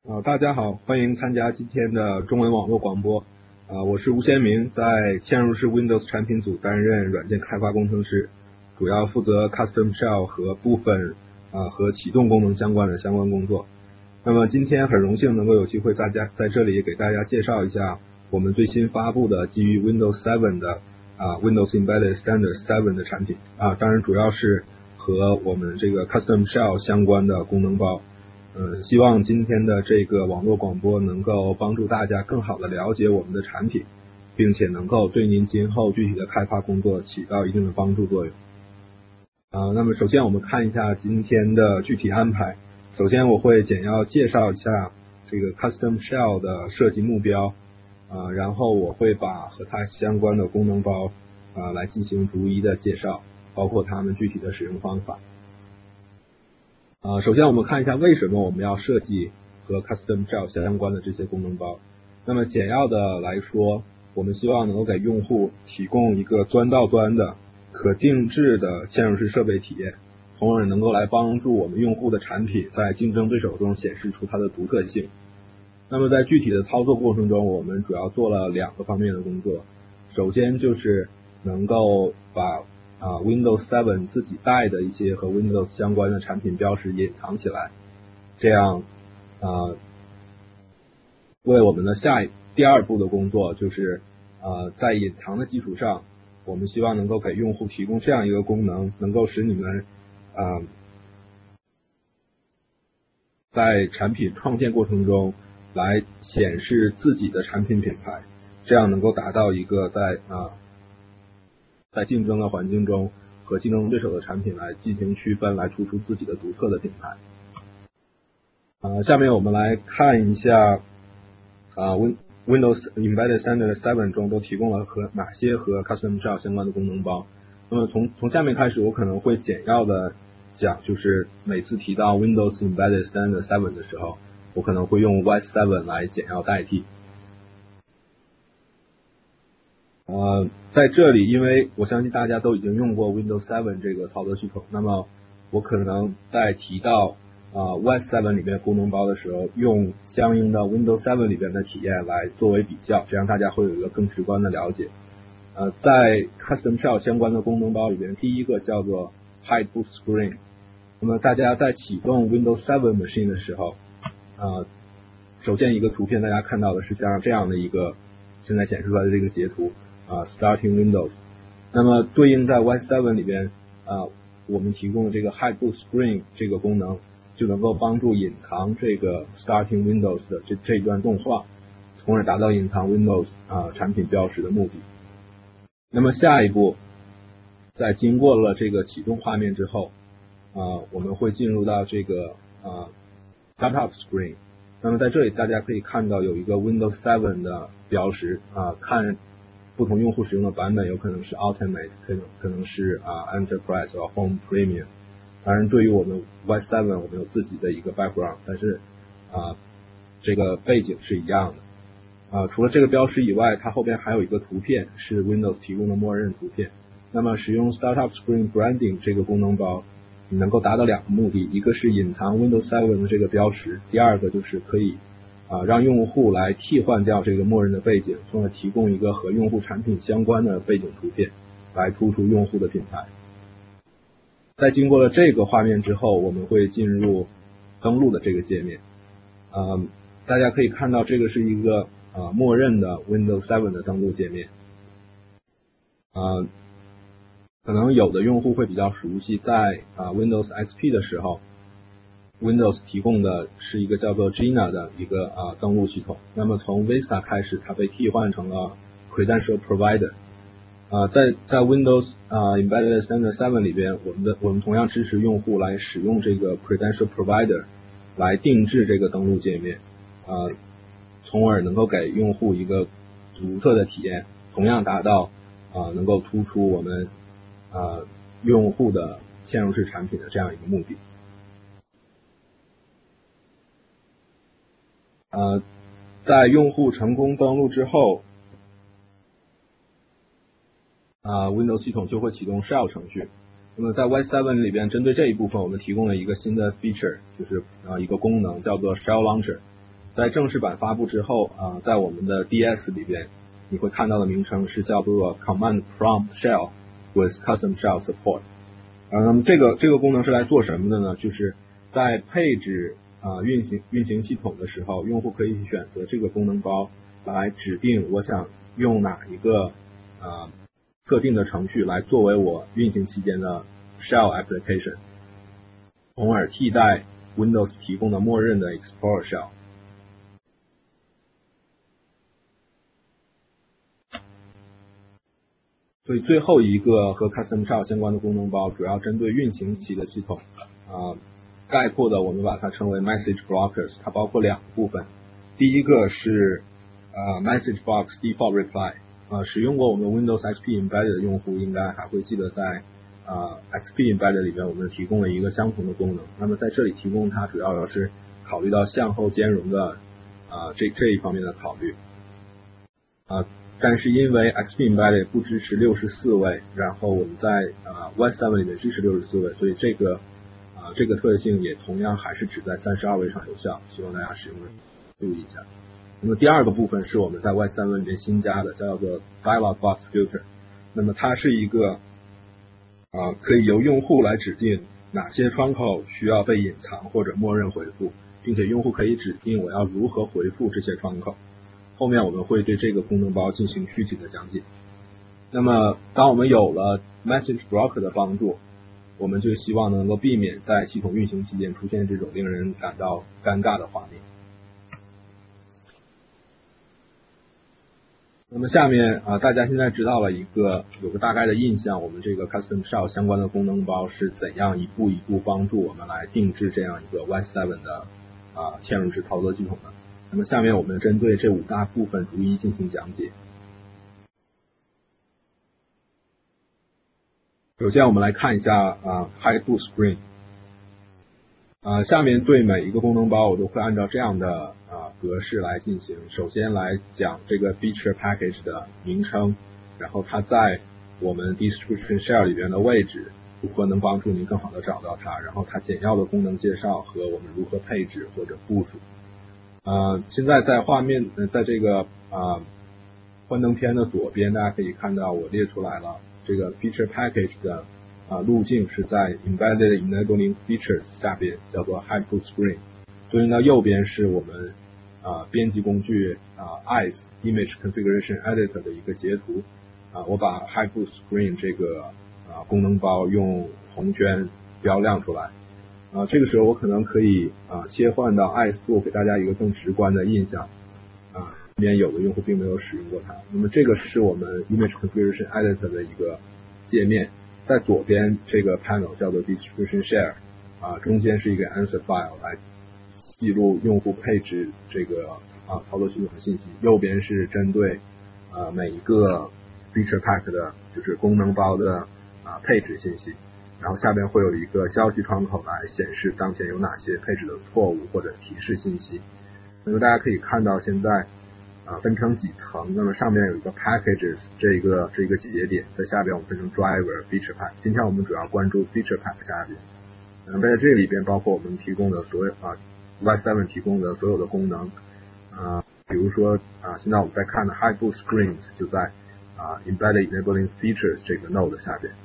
大家好，欢迎参加今天的中文网络广播。我是吴先明，在嵌入式 Windows 产品组担任软件开发工程师，主要负责 Custom Shell 和部分和启动功能相关工作。那么今天很荣幸能够有机会在这里给大家介绍一下我们最新发布的基于 Windows 7的Windows Embedded Standard 7的产品当然主要是和我们这个 Custom Shell 相关的功能包。希望今天的这个网络广播能够帮助大家更好的了解我们的产品，并且能够对您今后具体的开发工作起到一定的帮助作用。那么首先我们看一下今天的具体安排。首先我会简要介绍一下这个 Custom Shell 的设计目标，然后我会把和它相关的功能包来进行逐一的介绍，包括它们具体的使用方法。首先我们看一下为什么我们要设计和 Custom Shell 相关的这些功能包。那么简要的来说，我们希望能够给用户提供一个端到端的可定制的嵌入式设备体验，从而能够来帮助我们用户的产品在竞争对手中显示出它的独特性。那么在具体的操作过程中，我们主要做了2个方面的工作。首先就是能够把Windows 7自己带的一些和 Windows 相关的产品标识隐藏起来，这样为我们的第2步的工作就是在隐藏的基础上，我们希望能够给用户提供这样一个功能，能够使你们在产品创建过程中来显示自己的产品品牌，这样能够达到一个在竞争的环境中和竞争对手的产品来进行区分，来突出自己的独特的品牌。下面我们来看一下Windows Embedded Standard 7中都提供了哪些和 Custom Shell 相关的功能包。那么从下面开始，我可能会简要的讲，就是每次提到 Windows Embedded Standard 7的时候，我可能会用 Y7 来简要代替。在这里，因为我相信大家都已经用过 Windows 7这个操作系统，那么我可能在提到Y7 里面功能包的时候，用相应的 Windows 7里边的体验来作为比较，这样大家会有一个更直观的了解。在 Custom Shell 相关的功能包里边，第一个叫做 Hide Boot Screen。那么大家在启动 Windows 7 Machine 的时候，首先一个图片大家看到的是像这样的一个现在显示出来的这个截图Starting Windows。那么对应在 Y7 里边我们提供的这个 Hide Boot Screen 这个功能，就能够帮助隐藏这个 Starting Windows 的这一段动画，从而达到隐藏 Windows 产品标识的目的。那么下一步，在经过了这个启动画面之后，我们会进入到这个Startup Screen。那么在这里大家可以看到有一个 Windows 7的标识看不同用户使用的版本，有可能是 Ultimate， 可能是Enterprise 或 Home Premium。当然对于我们 Y7 我们有自己的一个 background， 但是这个背景是一样的。除了这个标识以外，它后边还有一个图片是 Windows 提供的默认图片。那么使用 Startup Screen Branding 这个功能包，你能够达到2个目的，一个是隐藏 Windows 7的这个标识，第二个就是可以让用户来替换掉这个默认的背景，从而提供一个和用户产品相关的背景图片，来突出用户的品牌。在经过了这个画面之后，我们会进入登录的这个界面。大家可以看到这个是一个默认的 Windows 7的登录界面。可能有的用户会比较熟悉，在Windows XP 的时候，Windows 提供的是一个叫做 Gina 的一个登录系统。那么从 Vista 开始，它被替换成了 Credential Provider。在 Windows Embedded Standard 7里边，我们同样支持用户来使用这个 Credential Provider 来定制这个登录界面，从而能够给用户一个独特的体验，同样达到能够突出我们用户的嵌入式产品的这样一个目的。在用户成功登录之后，Windows 系统就会启动 Shell 程序。那么在 Y7 里边，针对这一部分，我们提供了一个新的 feature， 就是一个功能叫做 Shell Launcher。 在正式版发布之后在我们的 DS 里边你会看到的名称是叫做 Command Prompt Shell with Custom Shell Support。那么这个功能是来做什么的呢？就是在配置运行系统的时候，用户可以选择这个功能包来指定我想用哪一个特定的程序来作为我运行期间的 Shell Application， 从而替代 Windows 提供的默认的 Explorer Shell。所以最后一个和 Custom Shell 相关的功能包主要针对运行期的系统，概括的我们把它称为 Message Blockers， 它包括两个部分。第一个是Message Box Default Reply， 使用过我们 Windows XP Embedded 的用户应该还会记得在XP Embedded 里面我们提供了一个相同的功能，那么在这里提供它主要是考虑到向后兼容的这一方面的考虑。但是因为 XP Embedded 不支持64位，然后我们在Y7 里面支持64位，所以这个特性也同样还是只在32位上有效，希望大家使用的注意一下。那么第二个部分是我们在 Y7 里面新加的，叫做 Dialog Box Filter。那么它是一个可以由用户来指定哪些窗口需要被隐藏或者默认回复，并且用户可以指定我要如何回复这些窗口。后面我们会对这个功能包进行具体的讲解。那么当我们有了 Message Blocker 的帮助，我们就希望能够避免在系统运行期间出现这种令人感到尴尬的画面。那么下面大家现在知道了有个大概的印象，我们这个 Custom Shell 相关的功能包是怎样一步一步帮助我们来定制这样一个 Y7 的嵌入式操作系统的。那么下面我们针对这5大部分逐一进行讲解。首先我们来看一下Hide Boot Screen。下面对每一个功能包我都会按照这样的格式来进行。首先来讲这个 Feature Package 的名称，然后它在我们 Distribution Share 里边的位置，如何能帮助您更好的找到它，然后它简要的功能介绍和我们如何配置或者部署。现在在画面在这个幻灯片的左边，大家可以看到我列出来了这个 Feature Package 的路径是在 Embedded Enabling Features 下边，叫做 Hide Boot Screen。对应到右边是我们编辑工具ICE Image Configuration Editor 的一个截图。我把 Hide Boot Screen 这个功能包用红圈标亮出来。这个时候我可能可以切换到 ICE Tool， 给大家一个更直观的印象。里面有的用户并没有使用过它。那么这个是我们 Image Configuration Editor 的一个界面，在左边这个 panel 叫做 Distribution Share， 中间是一个 answer file 来记录用户配置这个操作系统的信息，右边是针对每一个 Feature Pack 的就是功能包的配置信息。然后下边会有一个消息窗口来显示当前有哪些配置的错误或者提示信息。那么大家可以看到现在分成几层，那么上面有一个 packages 这个节点，在下边我们分成 driver feature pack。今天我们主要关注 feature pack 下边。在这里边包括我们提供的所有Y7 提供的所有的功能。比如说现在我们在看的 Hide Boot Screens 就在Embedded Enabling Features 这个 node 下边。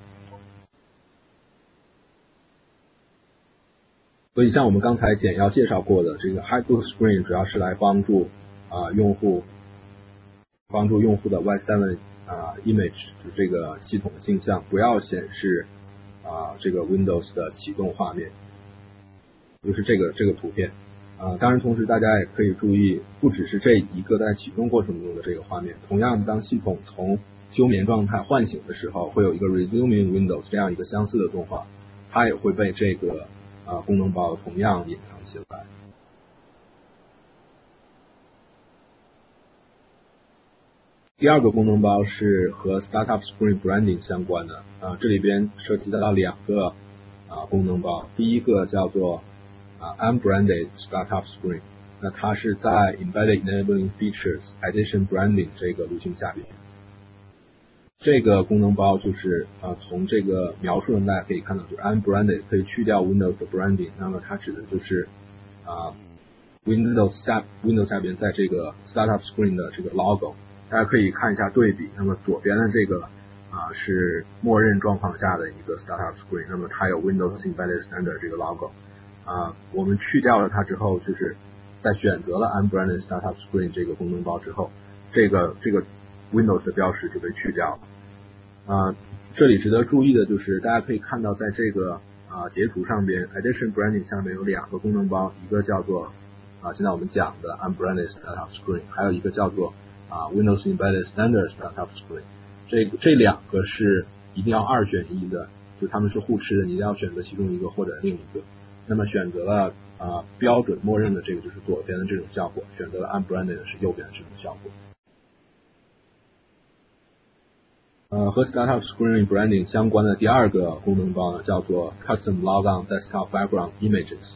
所以像我们刚才简要介绍过的，这个 Hide Boot Screen 主要是来帮助用户的 Y7 image 这个系统的镜像不要显示这个 Windows 的启动画面，就是这个图片。当然同时大家也可以注意，不只是这一个在启动过程中的这个画面，同样当系统从休眠状态唤醒的时候，会有一个 Resuming Windows 这样一个相似的动画，它也会被这个功能包同样隐藏起来。第二个功能包是和 Startup Screen Branding 相关的，这里边涉及到2个功能包。第一个叫做Unbranded Startup Screen， 那它是在 Embedded Enabling Features Addition Branding 这个路径下边。这个功能包就是从这个描述中大家可以看到，就是 Unbranded 可以去掉 Windows 的 Branding， 那么它指的就是 Windows 下边在这个 Startup Screen 的这个 logo， 大家可以看一下对比。那么左边的这个是默认状况下的一个 Startup Screen， 那么它有 Windows Embedded Standard 这个 logo。我们去掉了它之后，就是在选择了 Unbranded Startup Screen 这个功能包之后，这个 Windows 的标识就被去掉了。这里值得注意的就是，大家可以看到在这个截图上边 Addition Branding 下面有两个功能包，一个叫做现在我们讲的 Unbranded Startup Screen， 还有一个叫做Windows Embedded Standard Startup Screen。这两个是一定要2选1的，就它们是互斥的，你一定要选择其中一个或者另一个。那么选择了标准默认的这个就是左边的这种效果，选择了 Unbranded 是右边的这种效果。和 Startup Screen Branding 相关的第二个功能包呢，叫做 Custom Logon Desktop Background Images。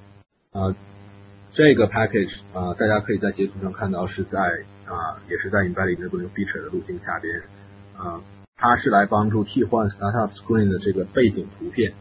这个 package 大家可以在截图上看到是在也是在 Embedded Enabling Feature 的路径下边。它是来帮助替换 Startup Screen 的这个背景图片。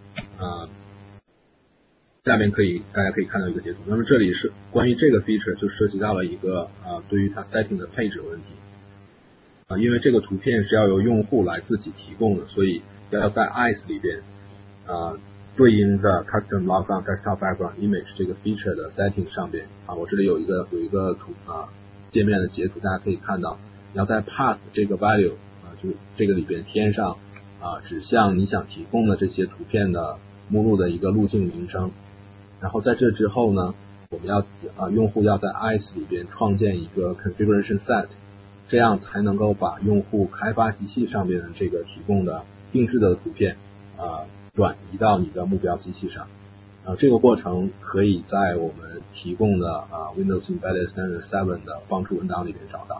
下面大家可以看到一个截图。那么这里是关于这个 feature 就涉及到了一个对于它 setting 的配置问题。因为这个图片是要由用户来自己提供的，所以要在 ICE 里边对应的 Custom Logon Desktop Background Image 这个 feature 的 setting 上边我这里有一个图界面的截图，大家可以看到，要在 path 这个 value 就这个里边添上指向你想提供的这些图片的目录的一个路径名称。然后在这之后呢，我们要用户要在 ICE 里边创建一个 configuration set， 这样才能够把用户开发机器上面的这个提供的定制的图片转移到你的目标机器上。这个过程可以在我们提供的Windows Embedded Standard 7的帮助文档里面找到。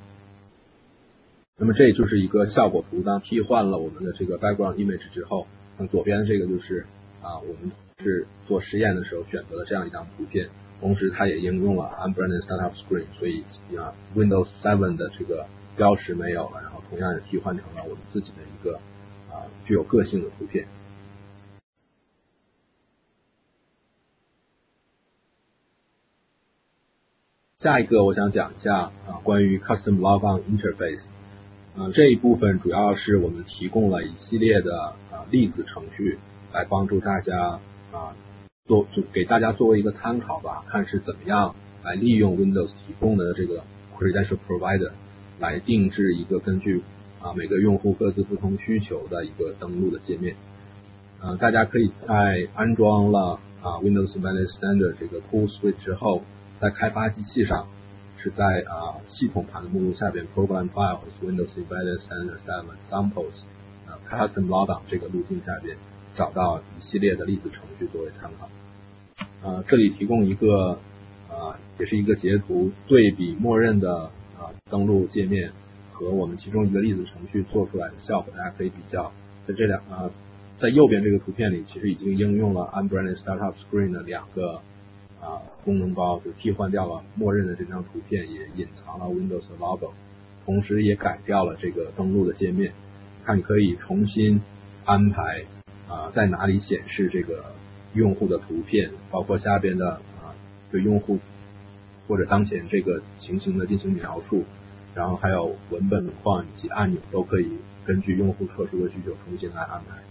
那么这就是一个效果图，当替换了我们的这个 background image 之后，那这边这个就是我们是做实验的时候选择了这样一张图片，同时它也应用了 Unbranded Startup Screen， 所以Windows 7的这个标识没有了，然后同样也替换成了我们自己的一个具有个性的图片。下一个我想讲一下关于 Custom Logon Interface。这一部分主要是我们提供了一系列的例子程序来帮助大家就给大家作为一个参考吧，看是怎么样来利用 Windows 提供的这个 Credential Provider 来定制一个根据每个用户各自不同需求的一个登录的界面。大家可以在安装了Windows Embedded Standard 这个 Tool Suite 之后，在开发机器上是在系统盘的目录下边 Program Files Windows Embedded Standard 7 Samples Custom Logon 这个路径下边找到一系列的例子程序作为参考。这里提供一个也是一个截图，对比默认的登录界面和我们其中一个例子程序做出来的效果，大家可以比较。在右边这个图片里，其实已经应用了 Unbranded Startup Screen 的2个功能包，就替换掉了默认的这张图片，也隐藏了 Windows 的 logo， 同时也改掉了这个登录的界面。看你可以重新安排在哪里显示这个用户的图片，包括下边的对用户或者当前这个情形的进行描述，然后还有文本框以及按钮都可以根据用户特殊的需求重新来安排。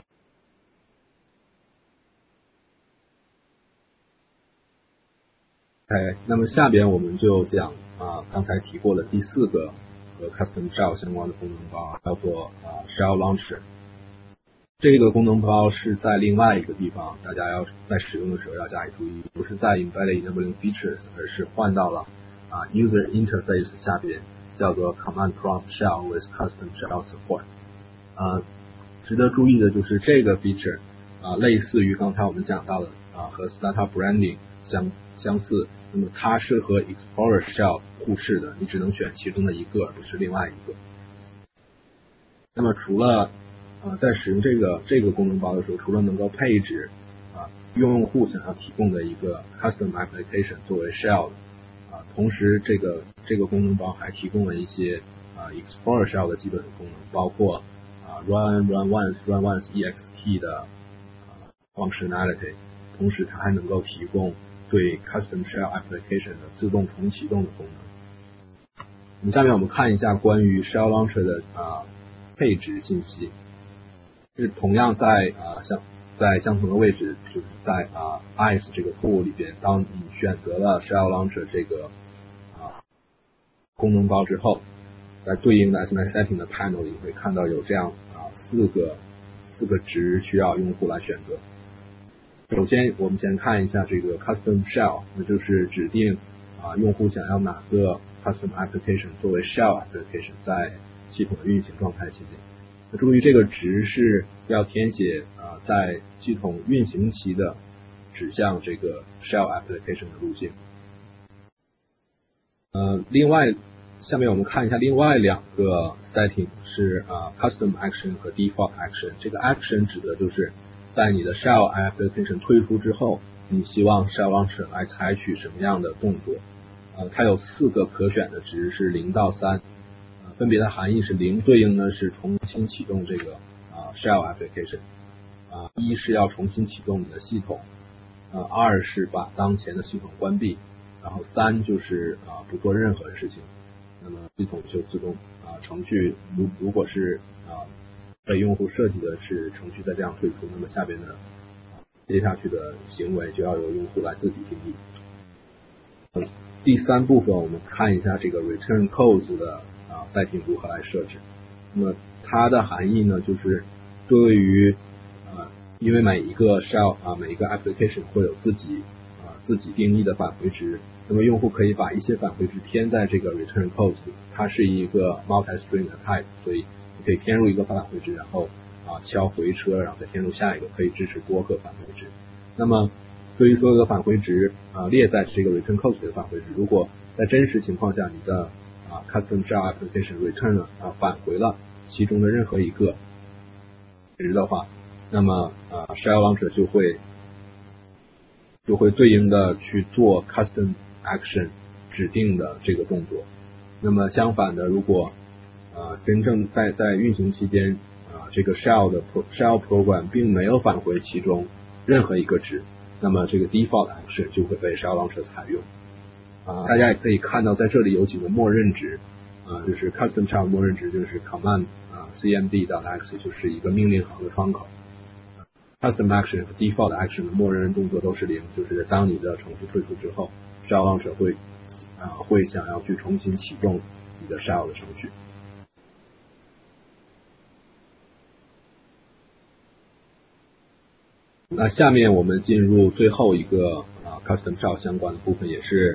那么下边我们就讲刚才提过的第4个和 Custom Shell 相关的功能包，叫做Shell Launcher。这个功能包是在另外一个地方，大家要在使用的时候要加以注意，不是在 Embedded Enabling Features， 而是换到了User Interface 下边，叫做 Command Prompt Shell with Custom Shell Support。值得注意的就是这个 feature类似于刚才我们讲到的和 Startup Branding 相似，那么它是和 Explorer Shell 互斥的，你只能选其中的一个，而不是另外一个。那么除了在使用这个功能包的时候，除了能够配置用户想要提供的一个 Custom Application 作为 Shell 的同时这个功能包还提供了一些Explorer Shell 的基本功能，包括Run Once EXT 的functionality，同时它还能够提供对 Custom Shell Application 的自动重启动的功能。那么下面我们看一下关于 Shell Launcher 的配置信息，是同样在相同的位置，就是在ICE 这个 tool 里边，当你选择了 Shell Launcher 这个功能包之后，在对应的 SMS Setting 的 panel 里会看到有这样四个值需要用户来选择。首先我们先看一下这个 Custom Shell， 那就是指定用户想要哪个 Custom Application 作为 Shell Application 在系统的运行状态期间。那注意这个值是要填写在系统运行期的指向这个 Shell Application 的路径。另外下面我们看一下另外两个 setting 是Custom Action 和 Default Action。这个 Action 指的就是在你的 Shell Application 推出之后，你希望 Shell Launcher 来采取什么样的动作。它有4个可选的值是0到3，分别的含义是0对应的是重新启动这个Shell Application， 1是要重新启动你的系统，2是把当前的系统关闭，然后3就是不做任何事情，那么系统就自动程序如果是被用户设计的是程序在这样退出，那么下边的接下去的行为就要由用户来自己定义。第3部分我们看一下这个 Return Codes 的setting 如何来设置。那么它的含义呢，就是对于因为每一个 Shell 每一个 application 会有自己定义的返回值，那么用户可以把一些返回值填在这个 Return Codes 里，它是一个 multi-string 的 type， 所以你可以填入一个返回值，然后敲回车，然后再填入下一个，可以支持多个返回值。那么对于所有的返回值列在这个 Return Codes 里的返回值，如果在真实情况下你的Custom Shell Application Return 返回了其中的任何一个值的话，那么Shell Launcher 就会对应的去做 Custom Action 指定的这个动作。那么相反的，如果真正在运行期间这个 Shell Program 并没有返回其中任何一个值，那么这个 Default Action 就会被 Shell Launcher 采用。大家也可以看到在这里有几个默认值，就是 Custom Shell 默认值就是 Command cmd.x 就是一个命令行的窗口。Custom Action 和 Default Action 的默认动作都是0，就是当你的程序退出之后 Shell Launcher 会想要去重新启动你的 Shell 的程序。那下面我们进入最后一个Custom Shell 相关的部分，也是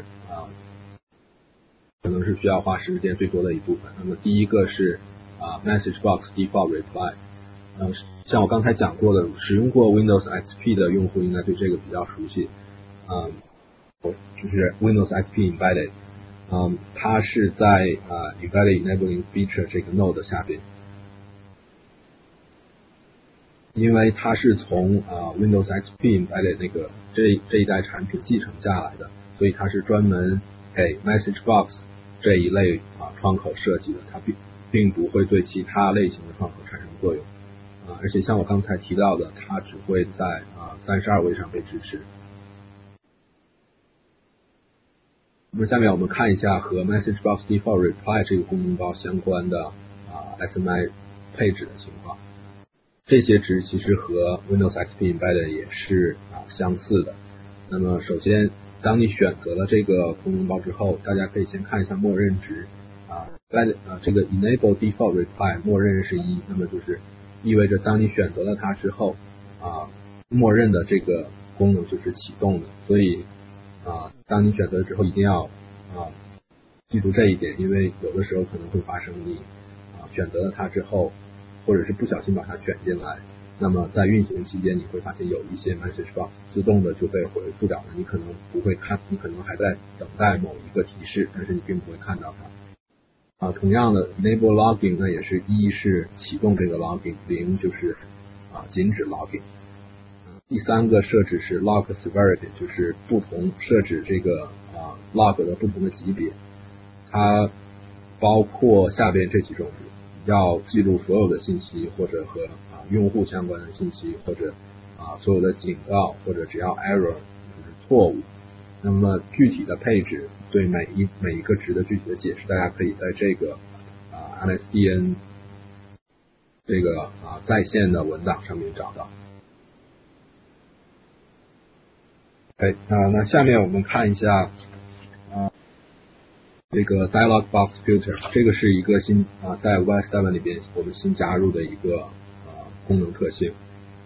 可能是需要花时间最多的一部分。那么第一个是Message Box Default Reply。像我刚才讲过的，使用过 Windows XP 的用户应该对这个比较熟悉。就是 Windows XP Embedded， 它是在Embedded Enabling Feature 这个 node 下边。因为它是从Windows XP Embedded 那个这一代产品继承下来的，所以它是专门给 Message Box 这一类窗口设计的，它并不会对其他类型的窗口产生作用。而且像我刚才提到的，它只会在32位上被支持。那么下面我们看一下和 Message Box Default Reply 这个功能包相关的SMI 配置的情况。这些值其实和 Windows XP Embedded 也是相似的。那么首先，当你选择了这个功能包之后，大家可以先看一下默认值这个 Enable Default Reply 默认是1，那么就是意味着当你选择了它之后默认的这个功能就是启动的。所以当你选择之后一定要记住这一点，因为有的时候可能会发生你选择了它之后，或者是不小心把它选进来，那么在运行期间你会发现有一些 message box 自动的就被回复掉了，你可能不会看，你可能还在等待某一个提示，但是你并不会看到它。同样的 enable logging 那也是1是启动这个 logging， 0就是禁止 logging。第3个设置是 log severity， 就是不同设置这个log 的不同的级别，它包括下边这几种，要记录所有的信息，或者和用户相关的信息，或者所有的警告，或者只要 error 就是错误， 那么具体的配置对每一个值的具体的解释，大家可以在这个MSDN 这个在线的文档上面找到。那下面我们看一下这个 Dialog Box Filter， 这个是一个新在 OS 7里边我们新加入的一个功能特性。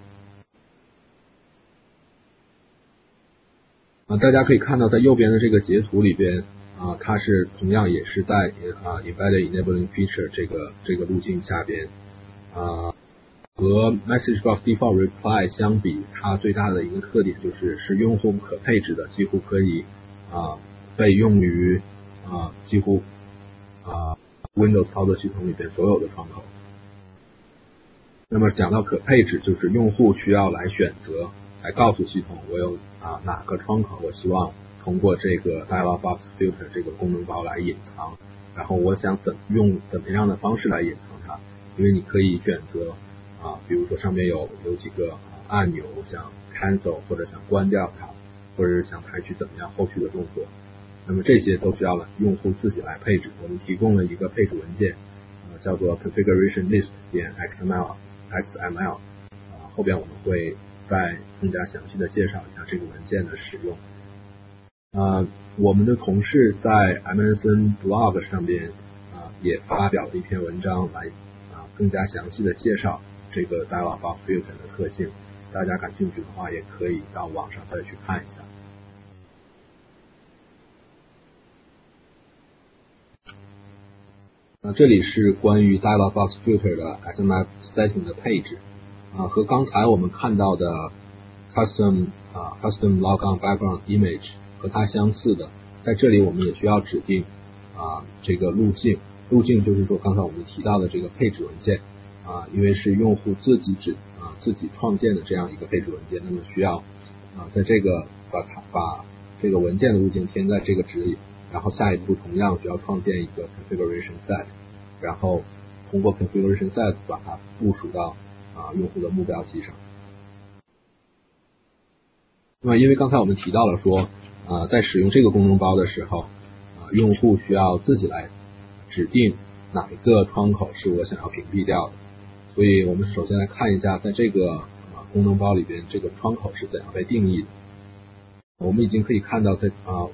大家可以看到在右边的这个截图里边它是同样也是在Embedded Enabling Feature 这个路径下边和 Message Box Default Reply 相比，它最大的一个特点是用户可配置的，几乎可以被用于几乎Windows 操作系统里边所有的窗口。那么讲到可配置，就是用户需要来选择，来告诉系统我有哪个窗口我希望通过这个 Dialog Box Filter 这个功能包来隐藏，然后我想用怎么样的方式来隐藏它。因为你可以选择比如说上面有几个按钮，想 cancel 或者想关掉它，或者是想采取怎么样后续的动作。那么这些都需要用户自己来配置。我们提供了一个配置文件叫做 configuration list.xml 后边我们会再更加详细的介绍一下这个文件的使用。我们的同事在 MSN blog 上边也发表了一篇文章来更加详细的介绍这个 Dialog Box Filter 的特性，大家感兴趣的话也可以到网上再去看一下。这里是关于 Dialog Box Filter 的 SMF setting 的配置和刚才我们看到的 Custom Logon Background Image 和它相似的，在这里我们也需要指定这个路径就是说刚才我们提到的这个配置文件因为是用户自己创建的这样一个配置文件，那么需要在这个把这个文件的路径填在这个值里，然后下一步同样需要创建一个 configuration set， 然后通过 configuration set 把它部署到用户的目标器上。那么因为刚才我们提到了说在使用这个功能包的时候用户需要自己来指定哪一个窗口是我想要屏蔽掉的，所以我们首先来看一下在这个功能包里边这个窗口是怎样被定义的。我们已经可以看到在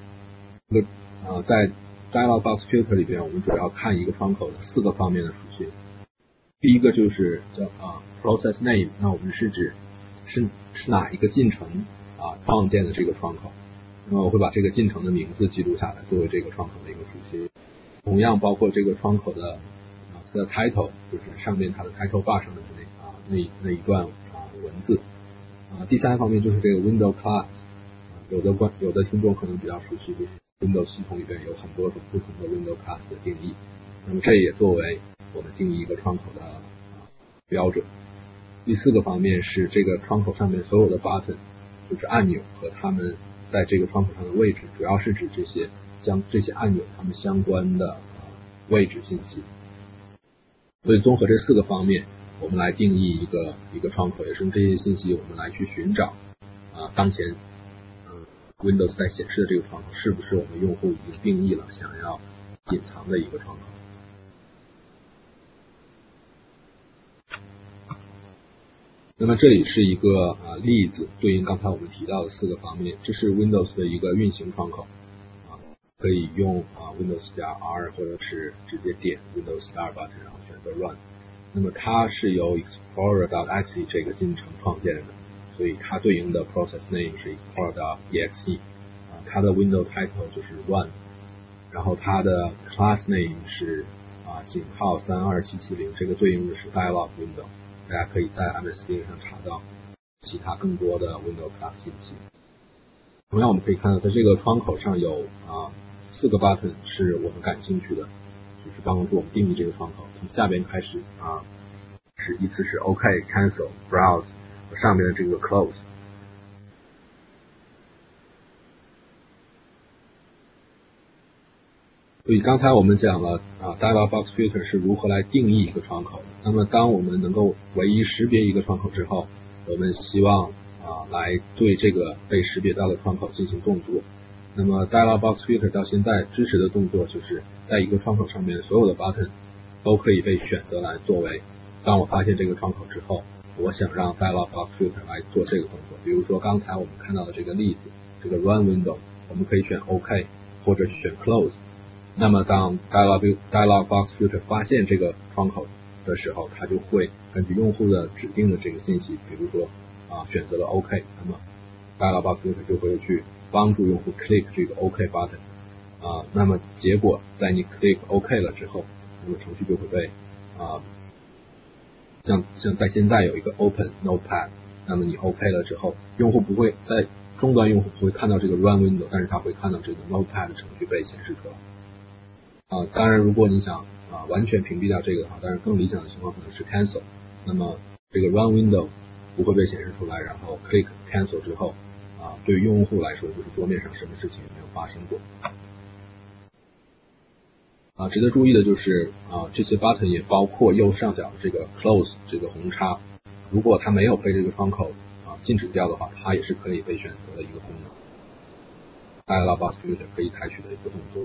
Dialog Box Filter 里边，我们主要看一个窗口的4个方面的属性。第一个就是叫Process Name， 那我们是指是哪一个进程创建的这个窗口，那么我会把这个进程的名字记录下来作为这个窗口的一个属性。同样包括这个窗口的它的 title， 就是上面它的 title bar 上的那一段文字。第三方面就是这个 Window Class， 有的听众可能比较熟悉，就是 Windows 系统里边有很多种不同的 Window Class 的定义，那么这也作为我们定义一个窗口的标准。第4个方面是这个窗口上面所有的 button， 就是按钮和它们在这个窗口上的位置，主要是指这些按钮它们相关的位置信息。所以综合这4个方面，我们来定义一个窗口，也是用这些信息我们来去寻找当前Windows 在显示的这个窗口是不是我们用户已经定义了想要隐藏的一个窗口。那么这里是一个例子，对应刚才我们提到的4个方面，这是 Windows 的一个运行窗口可以用Windows 加 R 或者是直接点 Windows Start button 然后选择 Run。那么它是由 Explorer.exe 这个进程创建的，所以它对应的 process name 是 Explorer.exe， 它的 window title 就是 Run， 然后它的 class name 是井号32770，这个对应的是 Dialog Window。大家可以在 MSDN 上查到其他更多的 Window Class 信息。同样我们可以看到在这个窗口上有4个 button 是我们感兴趣的，就是帮助我们定义这个窗口。从下边开始依次是 OK、Cancel、Browse 和上面的这个 Close。所以刚才我们讲了Dialog Box Filter 是如何来定义一个窗口的。那么当我们能够唯一识别一个窗口之后，我们希望来对这个被识别到的窗口进行动作。 那么 Dialogbox Filter 到现在支持的动作就是在一个窗口上面所有的 button 都可以被选择来作为，当我发现这个窗口之后，我想让 Dialogbox Filter 来做这个动作。比如说刚才我们看到的这个例子，这个 Run Window 我们可以选 OK 或者选 Close。那么当 Dialogbox Filter 发现这个窗口的时候，它就会根据用户的指定的这个信息，比如说选择了 OK， 那么 Dialogbox Filter 就会去帮助用户 click 这个 OK button， 那么结果在你 click OK 了之后，那么程序就会被像在现在有一个 Open Notepad， 那么你 OK 了之后，用户不会在终端用户不会看到这个 Run Window， 但是他会看到这个 Notepad 程序被显示出来。当然如果你想完全屏蔽掉这个的话，当然更理想的情况可能是 Cancel， 那么这个 Run Window 不会被显示出来，然后 Click Cancel 之后对于用户来说就是桌面上什么事情也没有发生过。值得注意的就是这些 button 也包括右上角的这个 Close 这个红叉，如果它没有被这个窗口禁止掉的话，它也是可以被选择的一个功能， Dialogbox Filter 可以采取的一个动作。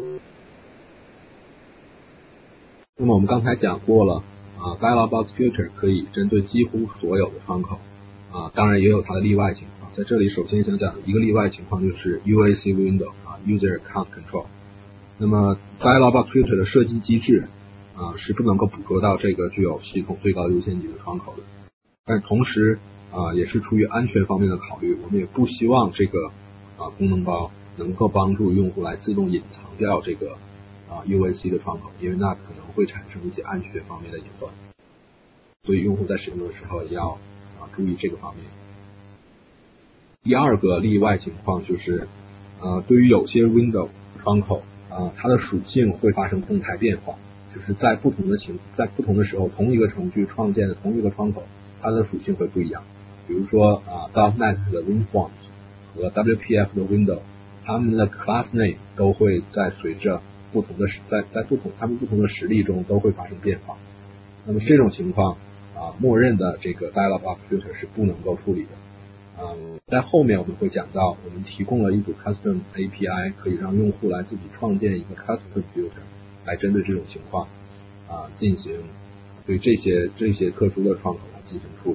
那么我们刚才讲过了Dialogbox Filter 可以针对几乎所有的窗口当然也有它的例外情况。在这里首先想讲一个例外情况就是 UAC Window User Account Control。那么 Dialogbox Filter 的设计机制是不能够捕捉到这个具有系统最高优先级的窗口的，但是同时也是出于安全方面的考虑，我们也不希望这个功能包能够帮助用户来自动隐藏掉这个UAC 的窗口，因为那可能会产生一些安全方面的隐患，所以用户在使用的时候也要注意这个方面。第二个例外情况就是对于有些 Window 窗口它的属性会发生动态变化，就是在不同的时候，同一个程序创建的同一个窗口，它的属性会不一样。比如说.NET 的 WinForms 和 WPF 的 Window， 它们的 class name 都会在随着不同的它们不同的实例中都会发生变化。那么这种情况默认的这个 Dialogbox Filter 是不能够处理的。在后面我们会讲到，我们提供了一组 Custom API， 可以让用户来自己创建一个 Custom Filter， 来针对这种情况进行对这些特殊的窗口来进行处理。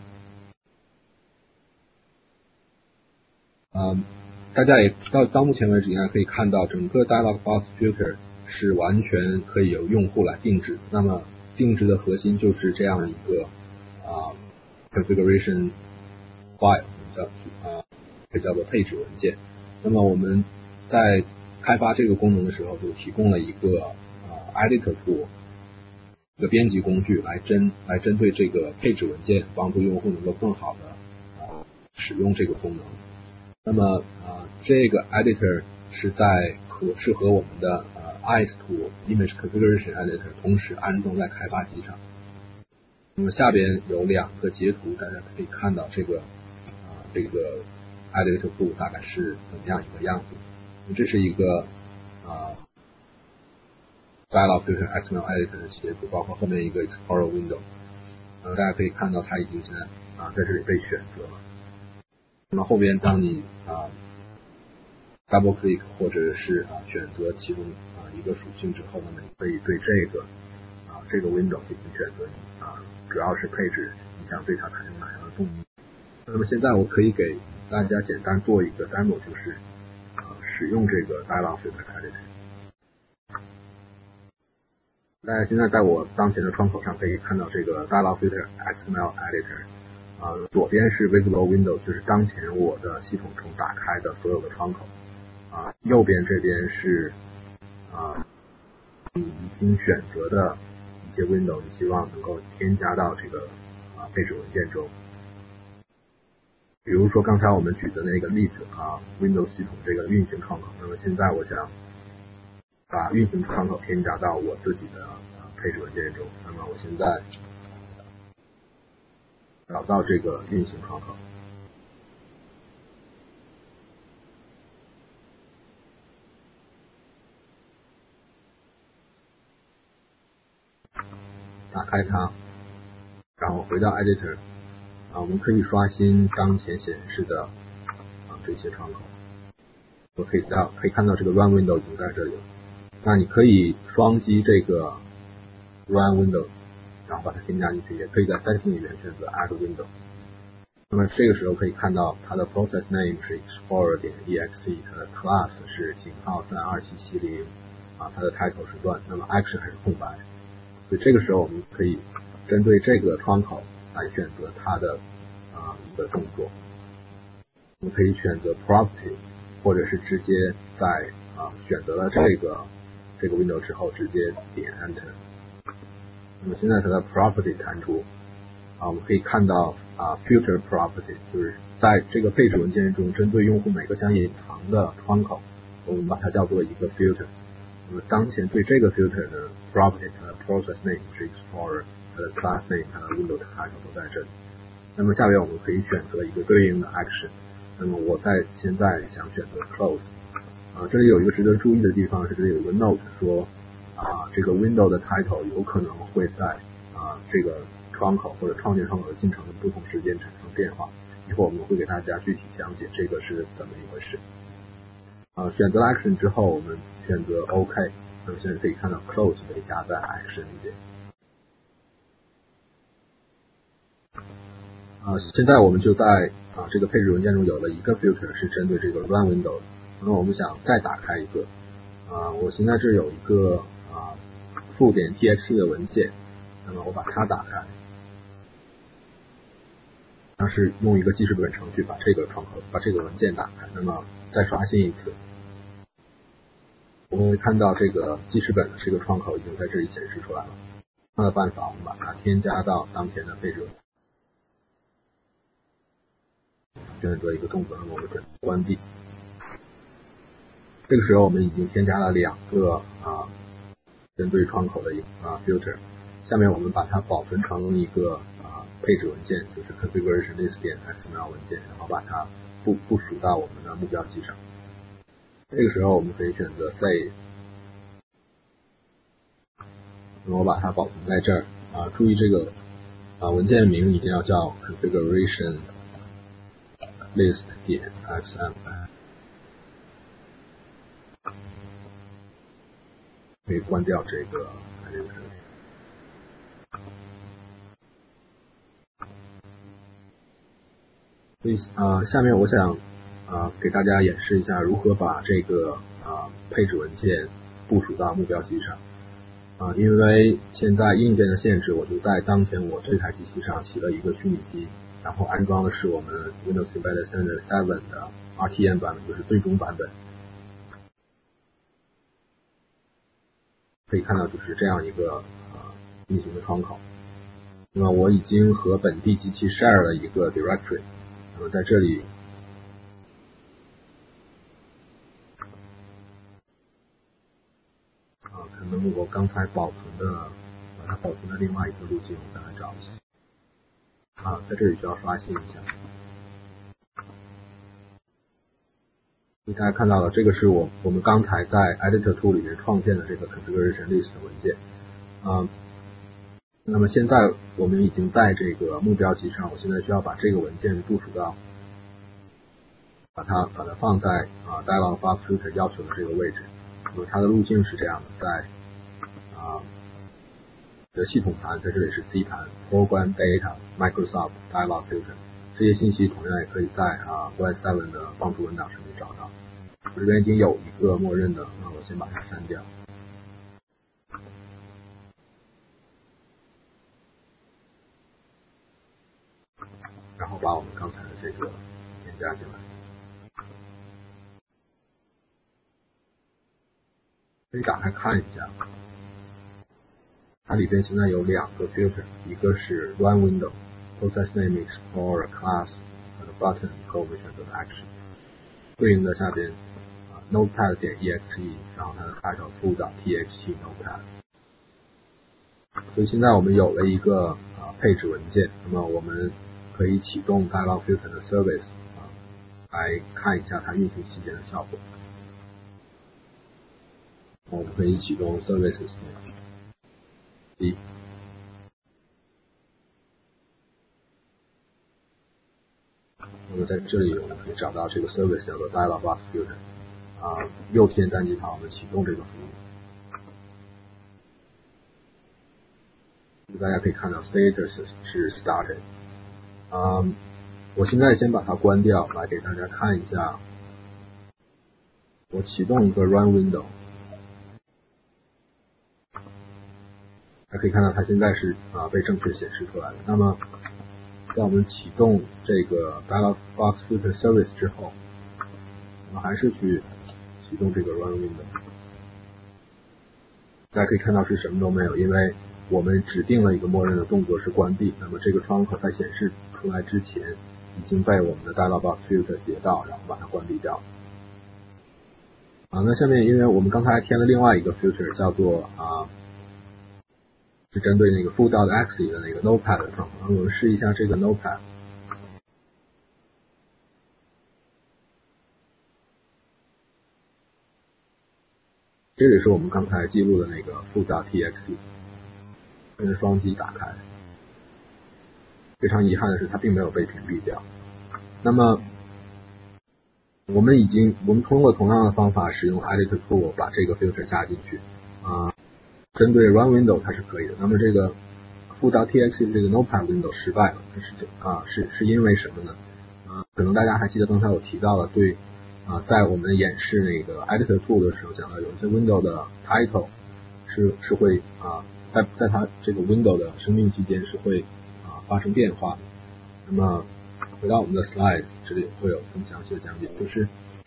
大家也到目前为止应该可以看到，整个 Dialogbox Filter 是完全可以由用户来定制。那么定制的核心就是这样一个configuration file， 可以叫做配置文件。那么我们在开发这个功能的时候，就提供了一个editor tool， 一个编辑工具来针对这个配置文件，帮助用户能够更好的使用这个功能。那么这个 editor 是和我们的ICE tool Image Configuration Editor 同时安装在开发机上。那么下边有两个截图，大家可以看到这个 editor tool 大概是怎么样一个样子。这是一个Dialog Filter XML Editor 的截图，包括后面一个 Explorer Window。大家可以看到它已经现在在这里被选择了。那么后边当你double click 或者是选择其中一个属性之后，那么你可以对这个 window 进行选择，主要是配置你想对它产生哪样的动力。那么现在我可以给大家简单做一个 demo， 就是使用这个 Dialog Filter Editor。大家现在在我当前的窗口上可以看到这个 Dialog Filter XML Editor。左边是 Visible Window， 就是当前我的系统中打开的所有的窗口。右边这边是你已经选择的一些 Window， 你希望能够添加到这个配置文件中。比如说刚才我们举的那个例子Windows 系统这个运行窗口，那么现在我想把运行窗口添加到我自己的配置文件中。那么我现在找到这个运行窗口，打开它，然后回到 Editor， 我们可以刷新当前显示的这些窗口。 我可以看到这个 Run Window 已经在这里了。那你可以双击这个 Run Window， 然后把它添加进去，也可以在 Setting 里面选择 Add Window。那么这个时候可以看到它的 Process Name 是 Explorer.exe， 它的 Class 是型号32770，它的 Title 是 Run， 那么 Action 还是空白。所以这个时候我们可以针对这个窗口来选择它的一个动作。我们可以选择 Property， 或者是直接在选择了这个 window 之后直接点 Enter。那么现在它的 Property 弹出，我们可以看到Filter Property， 就是在这个配置文件中针对用户每个想隐藏的窗口，我们把它叫做一个 Filter。那么当前对这个 Filter 的 Property， 它的 Process Name 是 Explorer， 它的 Class Name， 它的 Window 的 Title 都在这里。那么下面我们可以选择一个对应的 Action。那么我现在想选择 Close。这里有一个值得注意的地方是，这里有一个 Note 说这个 Window 的 Title 有可能会在这个窗口或者创建窗口的进程的不同时间产生变化。一会儿我们会给大家具体讲解这个是怎么一回事。选择 Action 之后，我们选择 OK。那么现在可以看到 Close 被加在 Action 里边。现在我们就在这个配置文件中有了一个 filter 是针对这个 Run Window 的。那么我们想再打开一个，我现在这有一个foo.txt 的文件，那么我把它打开，像是用一个记事本程序把这个窗口把这个文件打开，那么再刷新一次，我们会看到这个记事本的这个窗口已经在这里显示出来了。它的办法，我们把它添加到当前的配置文件。选择一个动作，那么我们选择关闭。这个时候我们已经添加了2个针对窗口的filter。下面我们把它保存成一个配置文件，就是 configuration list.xml 文件，然后把它部署到我们的目标机上。这个时候我们可以选择 save。那么我把它保存在这儿注意这个文件名一定要叫 configuration list.xml。可以关掉这个所以下面我想给大家演示一下如何把这个配置文件部署到目标机上。因为现在硬件的限制，我就在当前我这台机器上起了一个虚拟机，然后安装的是我们 Windows Embedded Center 7的 RTM 版本，就是最终版本。可以看到就是这样一个运行的窗口。那么我已经和本地机器 share 了一个 directory。那么在这里可能我刚才把它保存的另外一个路径，我再来找一下。在这里需要刷新一下。大家看到了，这个是我们刚才在 Editor Tool 里面创建的这个 Configuration List 文件。那么现在我们已经在这个目标机上，我现在需要把这个文件部署到，把它放在Dialog Box Filter 要求的这个位置。那么它的路径是这样的，在的系统盘，在这里是 C 盘 Program Data Microsoft Dialog Filter， 这些信息同样也可以在OS 7的帮助文档上面找到。我这边已经有一个默认的，那我先把它删掉。然后把我们刚才的这个添加进来，可以打开看一下。它里边现在有2个 filter， 一个是 Run Window Process Name Explorer Class 它的 Button 和我们选择的 Action， 对应的下边Notepad.exe， 然后它的 Title foo.txt Notepad。所以现在我们有了一个配置文件，那么我们可以启动 Dialog Filter 的 Service 来看一下它运行期间的效果。我们可以启动 Services 1。那么在这里我们可以找到这个 Service 叫做 Dialog Box Filter。 右键单击条，我们启动这个服务。大家可以看到 status 是 started。我现在先把它关掉，来给大家看一下。我启动一个 Run Window， 大家可以看到它现在是被正确显示出来的。那么在我们启动这个 Dialogbox Filter Service 之后，我们还是去启动这个 Run Window。大家可以看到是什么都没有，因为我们指定了一个默认的动作是关闭。那么这个窗口在显示出来之前，已经被我们的 Dialogbox Filter 截到，然后把它关闭掉。那下面因为我们刚才添了另外一个 filter 叫做是针对那个 full.exe 的那个 Notepad 的窗口，我们试一下这个 Notepad。这里是我们刚才记录的那个 full.txt， 跟双击打开。非常遗憾的是，它并没有被屏蔽掉。那么我们通过同样的方法使用 Edit Tool 把这个 filter 加进去。针对 Run Window 它是可以的。那么这个 full.txt 这个 Notepad Window 失败了，是因为什么呢？可能大家还记得刚才我提到了，在我们演示那个 Edit Tool 的时候讲到，有一些 Window 的 title 是会在它这个 Window 的生命期间是会发生变化的。那么回到我们的 Slides， 这里会有更详细的讲解，就是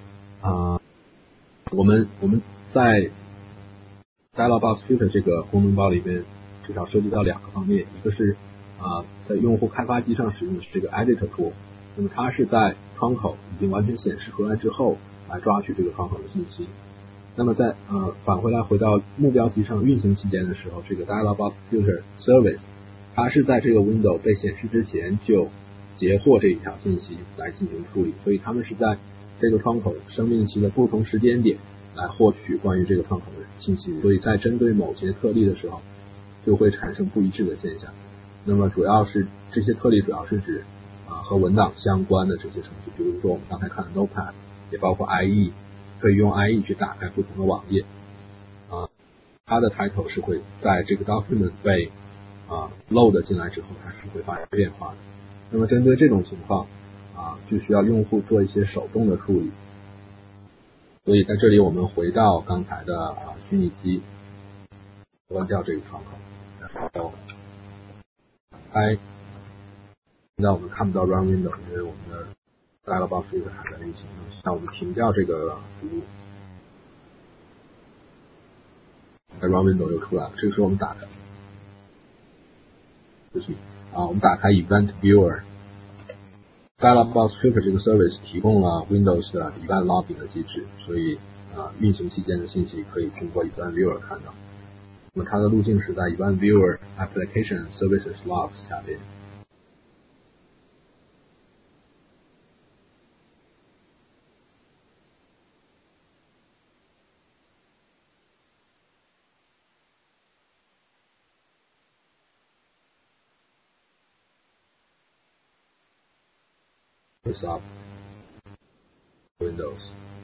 我们在 Dialogbox Filter 这个功能包里边，至少涉及到两个方面，一个是在用户开发机上使用的这个 Edit Tool， 那么它是在窗口已经完全显示出来之后来抓取这个窗口的信息。那么在回到目标机上运行期间的时候，这个 Dialogbox Filter Service 它是在这个 Window 被显示之前就截获这一条信息来进行处理，所以他们是在这个窗口生命期的不同时间点来获取关于这个窗口的信息，所以在针对某些特例的时候就会产生不一致的现象。那么这些特例主要是指和文档相关的这些程序，比如说我们刚才看的 Notepad， 也包括 IE， 可以用 IE 去打开不同的网页。它的 title 是会在这个 document 被load 进来之后，它是会发生变化的。那么针对这种情况就需要用户做一些手动的处理。所以在这里我们回到刚才的虚拟机，关掉这个窗口，然后开。现在我们看不到 Run Window， 因为我们的 Dialogbox Filter 还在运行。那我们停掉这个服务，Run Window 就出来了。这个时候我们打开，我们打开 Event Viewer。Dialogbox Filter 这个 service 提供了 Windows 的 Event Logging 的机制，所以运行期间的信息可以通过 Event Viewer 看到。那么它的路径是在 Event Viewer Application Services Logs 下边。Microsoft Windows。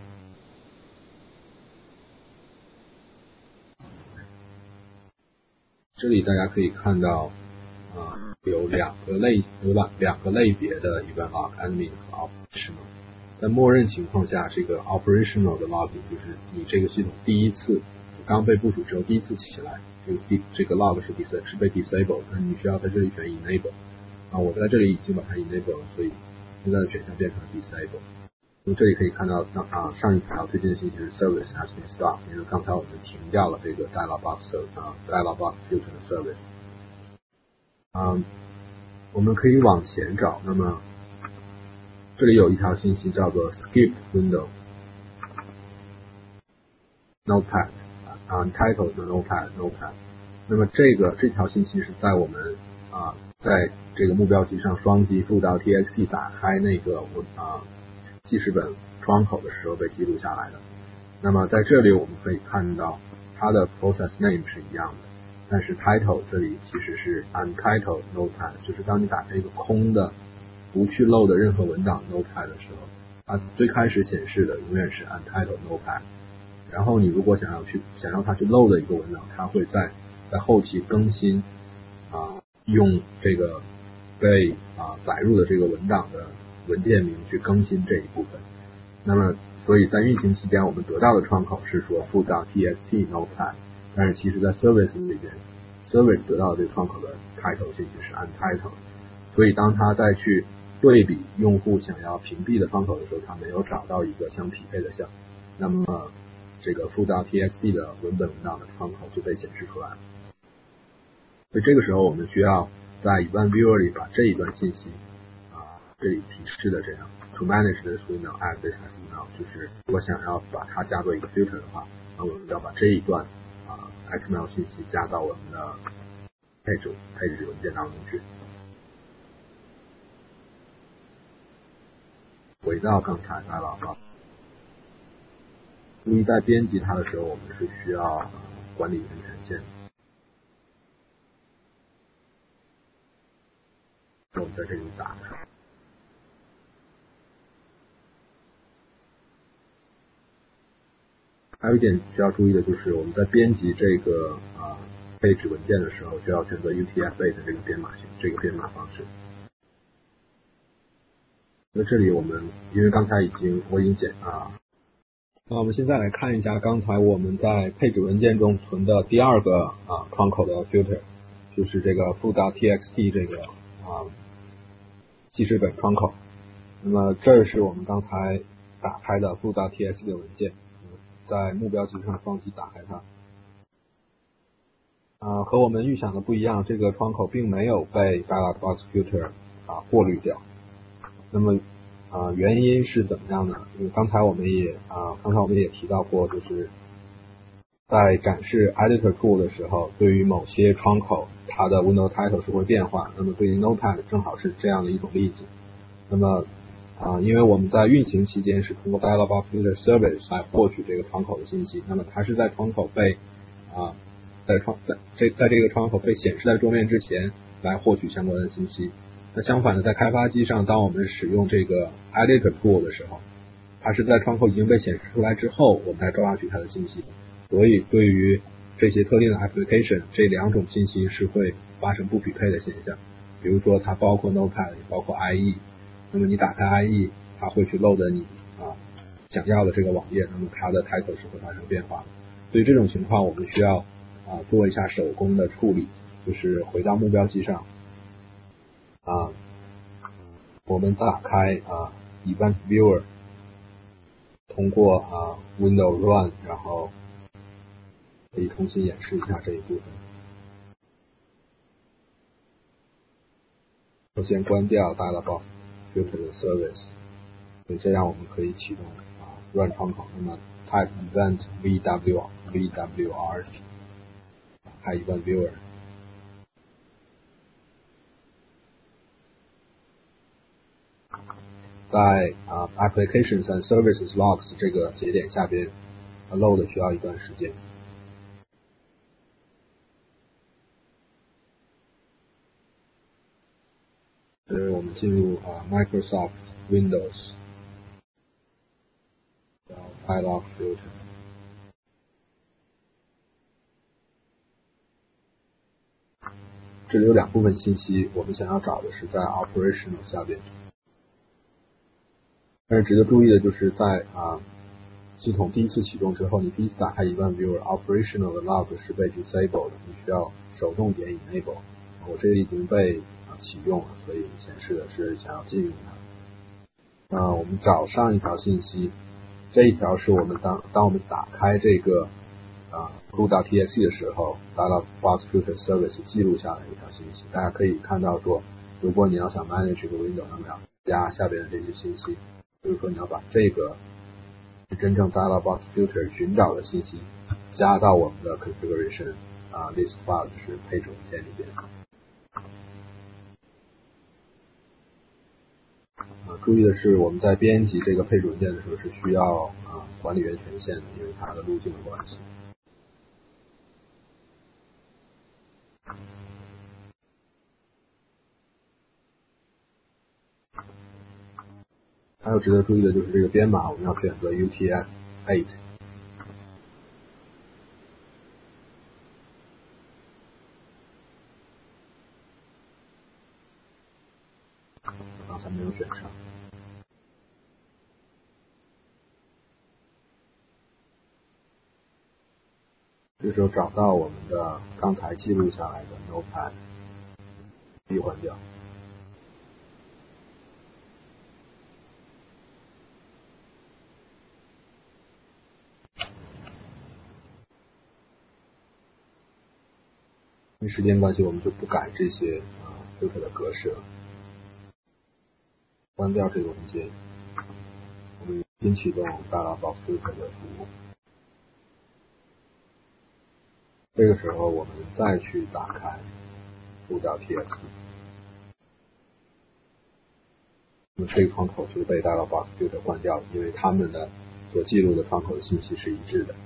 这里大家可以看到有两个类别的 Event Log Admin 和 Operational。在默认情况下，这个 Operational 的 Logging 就是你这个系统第一次刚被部署之后第一次起来，这个 log 是被 disable， 那你需要在这里选 enable。我在这里已经把它 enable 了，所以现在的选项变成了 disable。从这里可以看到上一条推荐的信息是 service has been stopped， 因为刚才我们停掉了这个 Dialogbox Filter 的 service。我们可以往前找，那么这里有一条信息叫做 skip window notepad untitled notepad。那么这条信息是在我们在这个目标机上双击full.txt 打开那个记事本窗口的时候被记录下来的。那么在这里我们可以看到它的 process name 是一样的，但是 title 这里其实是 untitled notepad， 就是当你打开一个空的不去 load 任何文档 notepad 的时候， 它最开始显示的永远是 untitled notepad， 然后你如果想让它去 load 一个文档，它会在后期更新用这个被载入的这个文档的文件名去更新这一部分。那么所以在运行期间我们得到的窗口是说 foo.txt notepad， 但是其实在 service 里边 service 得到的这个窗口的 title 信息是 untitled， 所以当它再去对比用户想要屏蔽的窗口的时候，它没有找到一个相匹配的项，那么这个 foo.txt 的文本文档的窗口就被显示出来。所以这个时候我们需要在 event viewer 里把这一段信息这里提示的这样 to manage this window add this XML， 就是如果想要把它加做一个 filter 的话，那我们要把这一段XML 信息加到我们的配置文件当中去。回到刚才dialog，注意在编辑它的时候，我们是需要管理源权限的。我们在这里打开。还有一点需要注意的就是，我们在编辑这个配置文件的时候，就要选择 UTF-8 的这个编码方式。那这里我们因为刚才我已经那我们现在来看一下刚才我们在配置文件中存的第二个窗口的 filter， 就是这个 foo.txt 这个记事本窗口。那么这是我们刚才打开的 foo.txt 的文件，在目标记上双击打开它。和我们预想的不一样，这个窗口并没有被 dialog box filter 过滤掉。那么原因是怎么样呢？因为刚才我们也提到过，就是在展示 editor tool 的时候，对于某些窗口它的 window title 是会变化，那么对于 notepad 正好是这样的一种例子。那么因为我们在运行期间是通过 dialog box filter service 来获取这个窗口的信息，那么它是在窗口被在这个窗口被显示在桌面之前来获取相关的信息。那相反的，在开发机上，当我们使用这个 editor tool 的时候，它是在窗口已经被显示出来之后，我们才抓取它的信息。所以对于这些特定的 application， 这两种信息是会发生不匹配的现象。比如说它包括 notepad 也包括 IE， 那么你打开 IE， 它会去 load 你想要的这个网页，那么它的 title 是会发生变化的。对于这种情况，我们需要做一下手工的处理，就是回到目标机上我们打开event viewer， 通过window run， 然后可以重新演示一下这一部分。首先关掉 dialog box filter 的 service， 所以这样我们可以启动run 窗口。那么 type event vwr， 开 event viewer。在applications and services logs 这个节点下边 load 需要一段时间。我们进入Microsoft Windows， dialog filter。这里有两部分信息，我们想要找的是在 operational 下边。但是值得注意的就是在系统第一次启动之后，你第一次打开 event viewer operational 的 log 是被 disabled 的，你需要手动点 enable。我这里已经被启用了，所以显示的是想要禁用它。我们找上一条信息，这一条是我们当我们打开这个foo.txt 的时候 dialog box filter service 记录下来的一条信息。大家可以看到说，如果你要想 manage 这个 window， 那么要加下边的这些信息。比如说你要把这个真正 dialog box filter 寻找的信息加到我们的 configuration list file， 就是配置文件里边。注意的是，我们在编辑这个配置文件的时候是需要管理员权限的，因为它的路径的关系。 还有值得注意的就是这个编码，我们要选择 UTF-8。刚才没有选上。这时候找到我们的刚才记录下来的 Notepad， 闭关掉。因为时间关系，我们就不改这些filter 的格式了。关掉这个文件，我们新启动 Dialogbox Filter 的服务。这个时候我们再去打开foo.txt， 那么这个窗口就被 Dialogbox Filter 关掉了，因为它们的所记录的窗口的信息是一致的。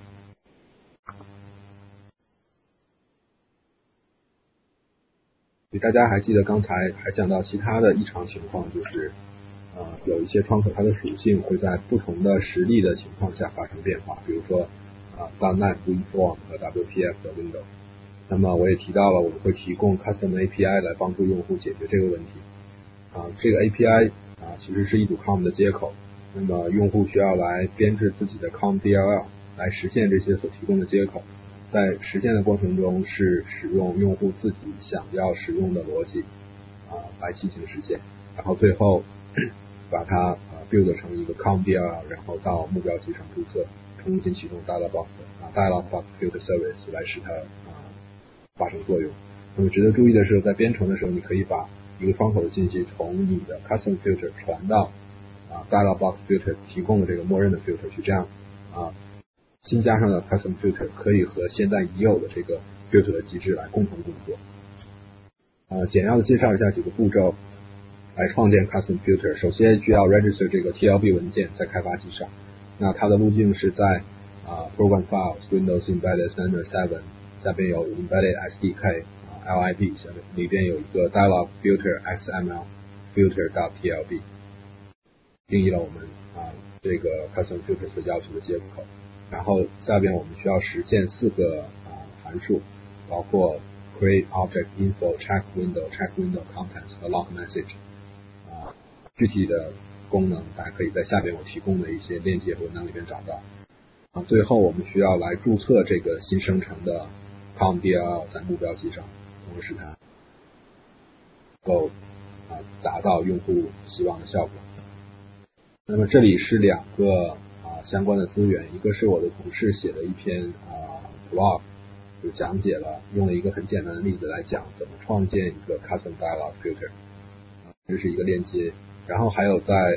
大家还记得刚才还讲到其他的异常情况，就是有一些窗口它的属性会在不同的实例的情况下发生变化，比如说.NET WinForm 和 WPF 的 Window。那么我也提到了，我们会提供 Custom API 来帮助用户解决这个问题。这个 API 其实是一组 COM 的接口，那么用户需要来编制自己的 COM DLL 来实现这些所提供的接口。在实现的过程中是使用用户自己想要使用的逻辑来进行实现，然后最后把它build 成一个 COM DLL， 然后到目标集上注册，重新启动 Dialogbox Filter Service 来使它发生作用。那么值得注意的是，在编程的时候，你可以把一个窗口的信息从你的 Custom Filter 传到Dialogbox Filter 提供的这个默认的 filter 去，这样新加上的 Custom Filter 可以和现在已有的这个 filter 的机制来共同工作。简要的介绍一下几个步骤来创建 Custom Filter。首先需要 register 这个 TLB 文件在开发器上，那它的路径是在Program Files Windows Embedded Standard 7下边有 Embedded SDK LIB 下面里边有一个 Dialog Filter XML Filter.tlb 定义了我们这个 Custom Filter 所要求的接口。然后下边我们需要实现4个函数，包括 create object info check window contents 和 log message。具体的功能大家可以在下边我提供的一些链接和文档里边找到。最后我们需要来注册这个新生成的 COM DLL 在目标机上，从而使它能够达到用户希望的效果。那么这里是2个相关的资源，一个是我的同事写的一篇blog， 就讲解了，用了一个很简单的例子来讲怎么创建一个 Custom Dialog Filter， 这是一个链接。然后还有在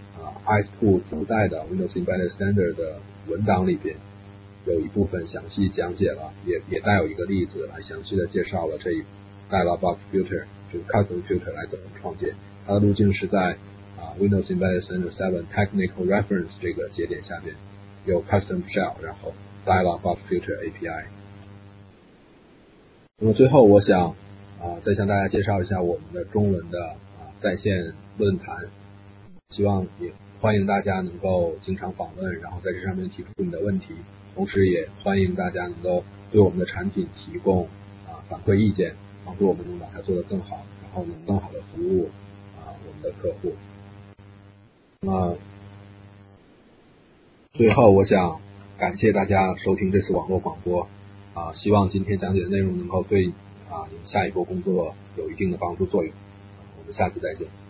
iTool 自带的 Windows Embedded Standard 的文档里边，有一部分详细讲解了，也带有一个例子来详细的介绍了这一 Dialogbox Filter， 就是 Custom Filter 来怎么创建。它的路径是在Windows Embedded Standard 7 Technical Reference 这个节点下面有 Custom Shell， 然后 Dialogbox Filter API。那么最后我想再向大家介绍一下我们的中文的在线论坛，希望也欢迎大家能够经常访问，然后在这上面提出你的问题，同时也欢迎大家能够对我们的产品提供反馈意见，帮助我们能把它做得更好，然后能更好的服务我们的客户。那么最后我想感谢大家收听这次网络广播，希望今天讲解的内容能够对你们下一步工作有一定的帮助作用。我们下次再见。